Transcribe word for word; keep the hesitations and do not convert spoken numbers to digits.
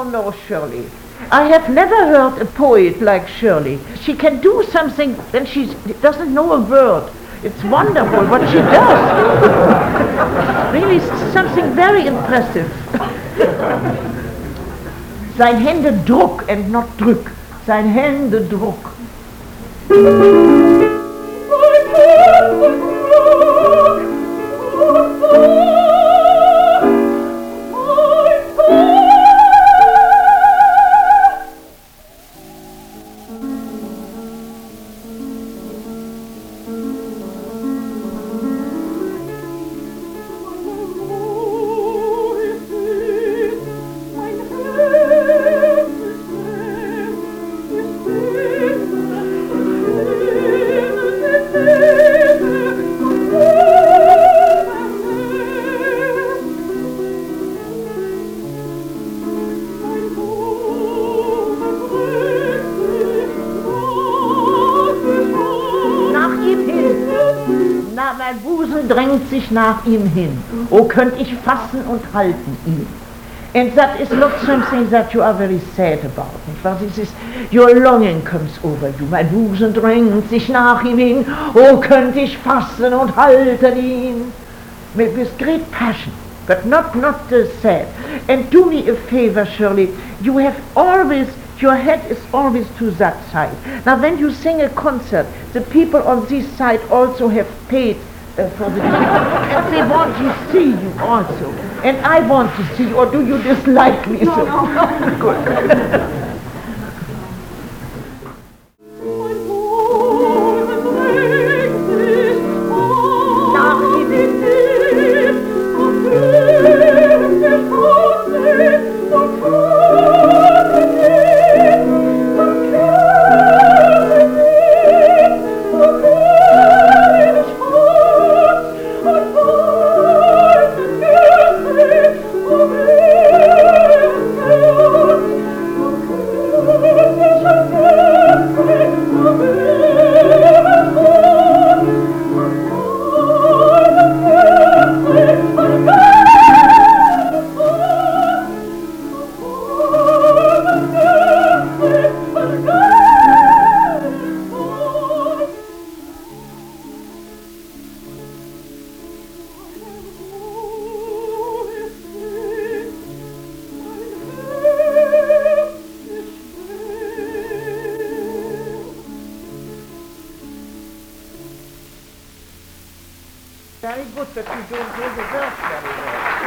don't know Shirley. I have never heard a poet like Shirley. She can do something, then she doesn't know a word. It's wonderful what she does. Really something very impressive. Sein Händedruck and not Drück. Sein Händedruck. Mein Busen drängt sich nach ihm hin. Oh, könnt ich fassen und halten ihn. And that is not something that you are very sad about. But this is, your longing comes over you. Mein Busen drängt sich nach ihm hin. Oh, könnt ich fassen und halten ihn. With great passion, but not, not uh, sad. And do me a favor, Shirley. You have always, your head is always to that side. Now, when you sing a concert, the people on this side also have paid Uh, for the and they want to see you also. And I want to see you, or do you dislike me? No, so? no, no. Good. Very good, but you don't hear the words very well.